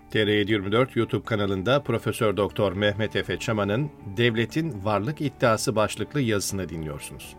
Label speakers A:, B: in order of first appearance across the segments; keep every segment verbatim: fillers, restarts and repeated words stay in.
A: T R yedi dört YouTube kanalında Profesör Doktor Mehmet Efe Çaman'ın Devletin Varlık İddiası başlıklı yazısını dinliyorsunuz.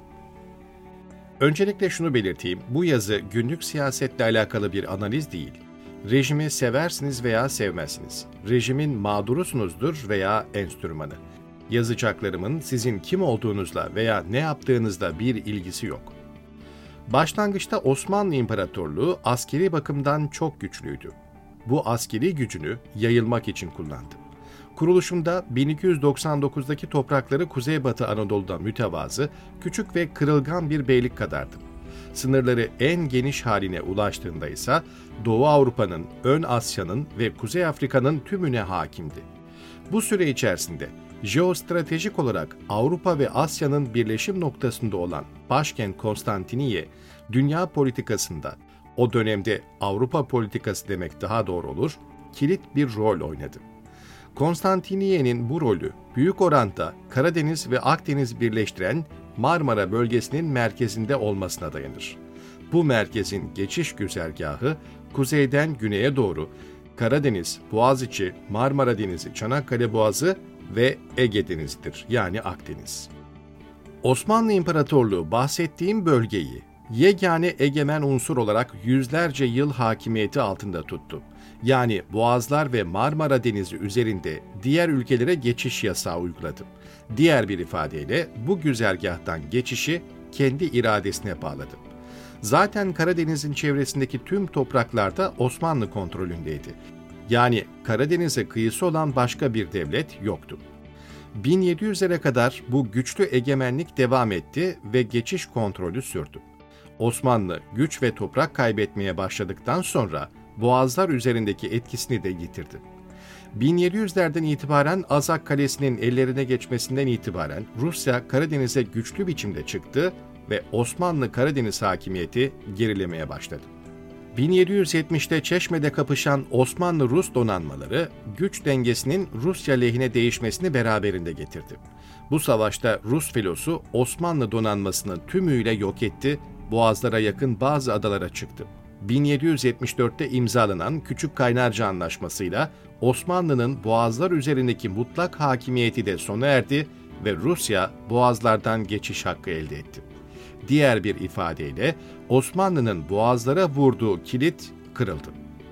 A: Öncelikle şunu belirteyim, bu yazı günlük siyasetle alakalı bir analiz değil. Rejimi seversiniz veya sevmezsiniz. Rejimin mağdurusunuzdur veya enstrümanı. Yazacaklarımın sizin kim olduğunuzla veya ne yaptığınızla bir ilgisi yok. Başlangıçta Osmanlı İmparatorluğu askeri bakımdan çok güçlüydü. Bu askeri gücünü yayılmak için kullandı. Kuruluşunda bin iki yüz doksan dokuzdaki toprakları Kuzeybatı Anadolu'da mütevazı, küçük ve kırılgan bir beylik kadardı. Sınırları en geniş haline ulaştığında ise Doğu Avrupa'nın, Ön Asya'nın ve Kuzey Afrika'nın tümüne hakimdi. Bu süre içerisinde jeostratejik olarak Avrupa ve Asya'nın birleşim noktasında olan başkent Konstantiniye, dünya politikasında, o dönemde Avrupa politikası demek daha doğru olur, kilit bir rol oynadı. Konstantiniye'nin bu rolü büyük oranda Karadeniz ve Akdeniz birleştiren Marmara bölgesinin merkezinde olmasına dayanır. Bu merkezin geçiş güzergahı kuzeyden güneye doğru Karadeniz, Boğaziçi, Marmara Denizi, Çanakkale Boğazı ve Ege Denizi'dir, yani Akdeniz. Osmanlı İmparatorluğu bahsettiğim bölgeyi yegane egemen unsur olarak yüzlerce yıl hakimiyeti altında tuttu. Yani Boğazlar ve Marmara Denizi üzerinde diğer ülkelere geçiş yasağı uyguladı. Diğer bir ifadeyle bu güzergahtan geçişi kendi iradesine bağladı. Zaten Karadeniz'in çevresindeki tüm topraklarda Osmanlı kontrolündeydi. Yani Karadeniz'e kıyısı olan başka bir devlet yoktu. bin yedi yüzlere kadar bu güçlü egemenlik devam etti ve geçiş kontrolü sürdü. Osmanlı güç ve toprak kaybetmeye başladıktan sonra Boğazlar üzerindeki etkisini de yitirdi. bin yedi yüzlerden itibaren Azak Kalesi'nin ellerine geçmesinden itibaren Rusya Karadeniz'e güçlü biçimde çıktı ve Osmanlı Karadeniz hakimiyeti gerilemeye başladı. bin yedi yüz yetmişte Çeşme'de kapışan Osmanlı-Rus donanmaları güç dengesinin Rusya lehine değişmesini beraberinde getirdi. Bu savaşta Rus filosu Osmanlı donanmasını tümüyle yok etti, Boğazlara yakın bazı adalara çıktı. bin yedi yüz yetmiş dörtte imzalanan Küçük Kaynarca Anlaşması'yla Osmanlı'nın Boğazlar üzerindeki mutlak hakimiyeti de sona erdi ve Rusya Boğazlardan geçiş hakkı elde etti. Diğer bir ifadeyle Osmanlı'nın Boğazlara vurduğu kilit kırıldı.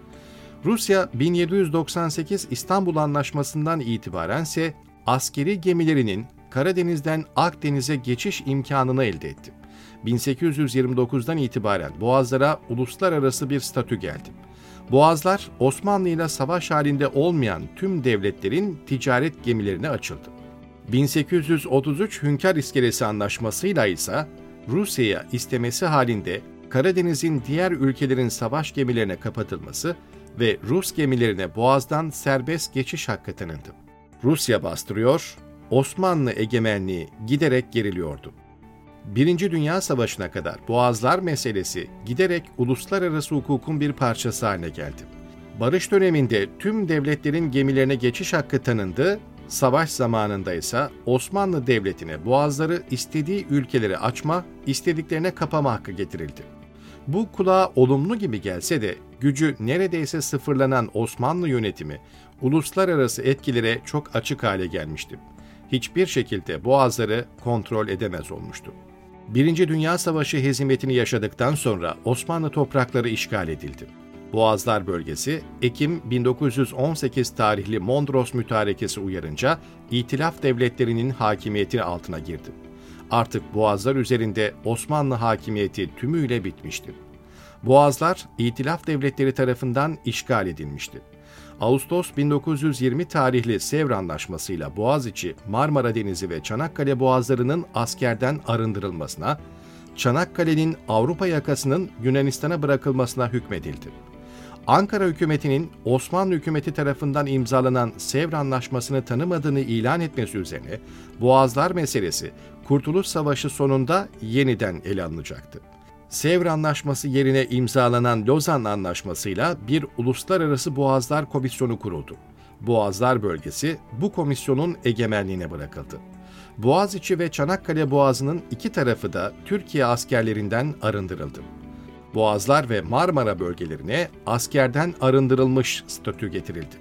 A: Rusya bin yedi yüz doksan sekiz İstanbul Anlaşması'ndan itibaren ise askeri gemilerinin Karadeniz'den Akdeniz'e geçiş imkanını elde etti. bin sekiz yüz yirmi dokuzdan itibaren Boğazlara uluslararası bir statü geldi. Boğazlar, Osmanlı ile savaş halinde olmayan tüm devletlerin ticaret gemilerine açıldı. bin sekiz yüz otuz üç Hünkar İskelesi Anlaşması'yla ise Rusya'ya istemesi halinde Karadeniz'in diğer ülkelerin savaş gemilerine kapatılması ve Rus gemilerine Boğaz'dan serbest geçiş hakkı tanındı. Rusya bastırıyor, Osmanlı egemenliği giderek geriliyordu. Birinci Dünya Savaşı'na kadar Boğazlar meselesi giderek uluslararası hukukun bir parçası haline geldi. Barış döneminde tüm devletlerin gemilerine geçiş hakkı tanındı, savaş zamanında ise Osmanlı Devleti'ne boğazları istediği ülkelere açma, istediklerine kapama hakkı getirildi. Bu kulağa olumlu gibi gelse de gücü neredeyse sıfırlanan Osmanlı yönetimi uluslararası etkilere çok açık hale gelmişti. Hiçbir şekilde boğazları kontrol edemez olmuştu. Birinci Dünya Savaşı hezimetini yaşadıktan sonra Osmanlı toprakları işgal edildi. Boğazlar bölgesi, Ekim bin dokuz yüz on sekiz tarihli Mondros Mütarekesi uyarınca İtilaf devletlerinin hakimiyeti altına girdi. Artık Boğazlar üzerinde Osmanlı hakimiyeti tümüyle bitmişti. Boğazlar, İtilaf devletleri tarafından işgal edilmişti. Ağustos bin dokuz yüz yirmi tarihli Sevr Anlaşması'yla Boğaziçi, Marmara Denizi ve Çanakkale boğazlarının askerden arındırılmasına, Çanakkale'nin Avrupa yakasının Yunanistan'a bırakılmasına hükmedildi. Ankara hükümetinin Osmanlı hükümeti tarafından imzalanan Sevr Anlaşması'nı tanımadığını ilan etmesi üzerine Boğazlar meselesi Kurtuluş Savaşı sonunda yeniden ele alınacaktı. Sevr Anlaşması yerine imzalanan Lozan Anlaşması'yla bir Uluslararası Boğazlar Komisyonu kuruldu. Boğazlar bölgesi bu komisyonun egemenliğine bırakıldı. Boğaziçi ve Çanakkale Boğazı'nın iki tarafı da Türkiye askerlerinden arındırıldı. Boğazlar ve Marmara bölgelerine askerden arındırılmış statü getirildi.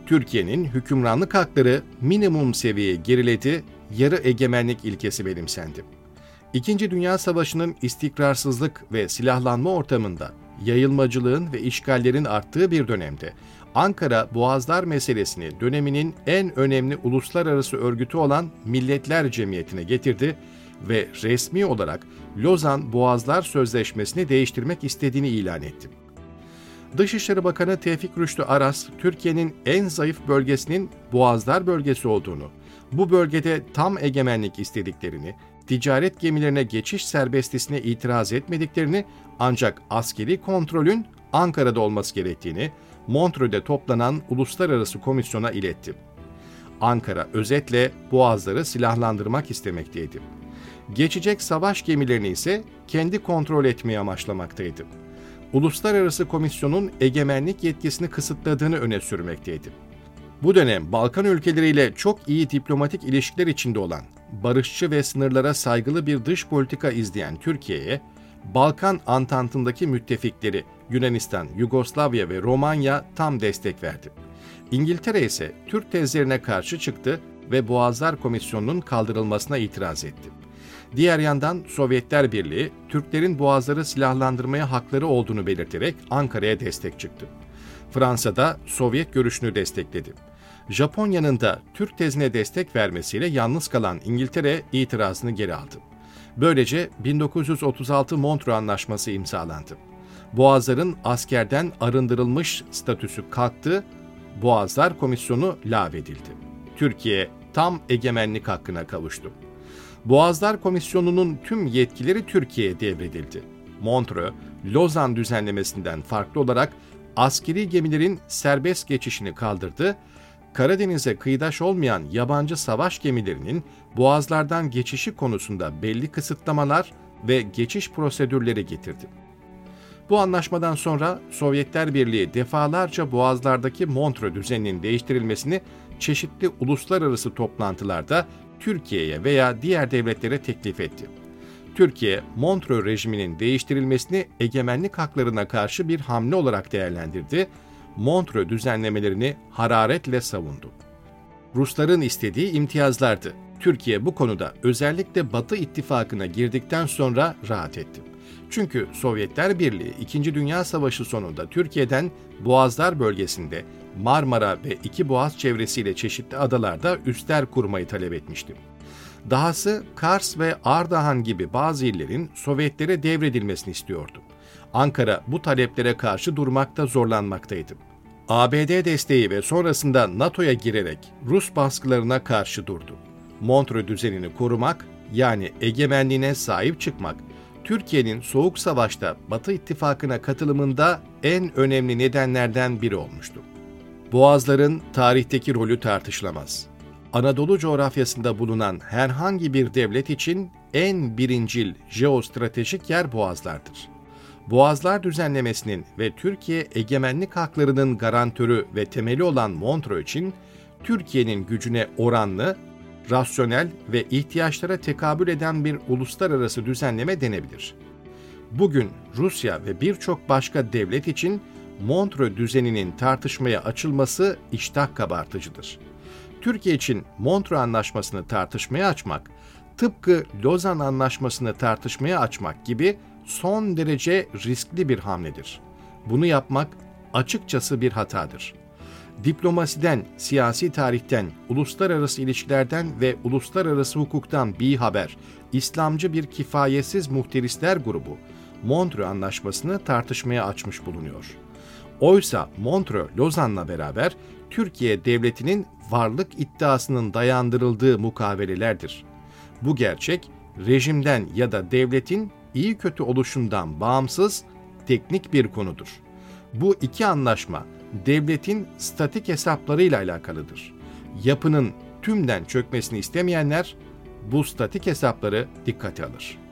A: Türkiye'nin hükümranlık hakları minimum seviyeye geriledi, yarı egemenlik ilkesi benimsendi. İkinci Dünya Savaşı'nın istikrarsızlık ve silahlanma ortamında yayılmacılığın ve işgallerin arttığı bir dönemde Ankara Boğazlar meselesini döneminin en önemli uluslararası örgütü olan Milletler Cemiyeti'ne getirdi ve resmi olarak Lozan Boğazlar Sözleşmesi'ni değiştirmek istediğini ilan etti. Dışişleri Bakanı Tevfik Rüştü Aras, Türkiye'nin en zayıf bölgesinin Boğazlar bölgesi olduğunu, bu bölgede tam egemenlik istediklerini, ticaret gemilerine geçiş serbestisine itiraz etmediklerini ancak askeri kontrolün Ankara'da olması gerektiğini Montreux'de toplanan uluslararası komisyona iletti. Ankara özetle Boğazları silahlandırmak istemekteydi. Geçecek savaş gemilerini ise kendi kontrol etmeye amaçlamaktaydı. Uluslararası Komisyon'un egemenlik yetkisini kısıtladığını öne sürmekteydi. Bu dönem Balkan ülkeleriyle çok iyi diplomatik ilişkiler içinde olan, barışçı ve sınırlara saygılı bir dış politika izleyen Türkiye'ye, Balkan Antantı'ndaki müttefikleri Yunanistan, Yugoslavya ve Romanya tam destek verdi. İngiltere ise Türk tezlerine karşı çıktı ve Boğazlar Komisyonu'nun kaldırılmasına itiraz etti. Diğer yandan Sovyetler Birliği, Türklerin boğazları silahlandırmaya hakları olduğunu belirterek Ankara'ya destek çıktı. Fransa da Sovyet görüşünü destekledi. Japonya'nın da Türk tezine destek vermesiyle yalnız kalan İngiltere itirazını geri aldı. Böylece bin dokuz yüz otuz altı Montreux Anlaşması imzalandı. Boğazların askerden arındırılmış statüsü kalktı, Boğazlar Komisyonu lağvedildi. Türkiye tam egemenlik hakkına kavuştu. Boğazlar Komisyonu'nun tüm yetkileri Türkiye'ye devredildi. Montreux, Lozan düzenlemesinden farklı olarak askeri gemilerin serbest geçişini kaldırdı, Karadeniz'e kıyıdaş olmayan yabancı savaş gemilerinin boğazlardan geçişi konusunda belli kısıtlamalar ve geçiş prosedürleri getirdi. Bu anlaşmadan sonra Sovyetler Birliği defalarca boğazlardaki Montreux düzeninin değiştirilmesini çeşitli uluslararası toplantılarda Türkiye'ye veya diğer devletlere teklif etti. Türkiye, Montreux rejiminin değiştirilmesini egemenlik haklarına karşı bir hamle olarak değerlendirdi, Montreux düzenlemelerini hararetle savundu. Rusların istediği imtiyazlardı. Türkiye bu konuda özellikle Batı İttifakı'na girdikten sonra rahat etti. Çünkü Sovyetler Birliği İkinci Dünya Savaşı sonunda Türkiye'den Boğazlar bölgesinde Marmara ve İki Boğaz çevresiyle çeşitli adalarda üsler kurmayı talep etmişti. Dahası Kars ve Ardahan gibi bazı illerin Sovyetlere devredilmesini istiyordu. Ankara bu taleplere karşı durmakta zorlanmaktaydı. A B D desteği ve sonrasında NATO'ya girerek Rus baskılarına karşı durdu. Montreux düzenini korumak, yani egemenliğine sahip çıkmak, Türkiye'nin Soğuk Savaş'ta Batı İttifakı'na katılımında en önemli nedenlerden biri olmuştu. Boğazların tarihteki rolü tartışılamaz. Anadolu coğrafyasında bulunan herhangi bir devlet için en birincil jeostratejik yer boğazlardır. Boğazlar düzenlemesinin ve Türkiye egemenlik haklarının garantörü ve temeli olan Montreux için Türkiye'nin gücüne oranlı, rasyonel ve ihtiyaçlara tekabül eden bir uluslararası düzenleme denebilir. Bugün Rusya ve birçok başka devlet için Montreux düzeninin tartışmaya açılması iştah kabartıcıdır. Türkiye için Montreux Anlaşması'nı tartışmaya açmak, tıpkı Lozan Anlaşması'nı tartışmaya açmak gibi son derece riskli bir hamledir. Bunu yapmak açıkçası bir hatadır. Diplomasiden, siyasi tarihten, uluslararası ilişkilerden ve uluslararası hukuktan bir haber, İslamcı bir kifayetsiz muhterisler grubu Montreux Anlaşması'nı tartışmaya açmış bulunuyor. Oysa Montreux, Lozan'la beraber Türkiye Devleti'nin varlık iddiasının dayandırıldığı mukavelelerdir. Bu gerçek, rejimden ya da devletin iyi kötü oluşundan bağımsız teknik bir konudur. Bu iki anlaşma, devletin statik hesaplarıyla alakalıdır. Yapının tümden çökmesini istemeyenler bu statik hesapları dikkate alır.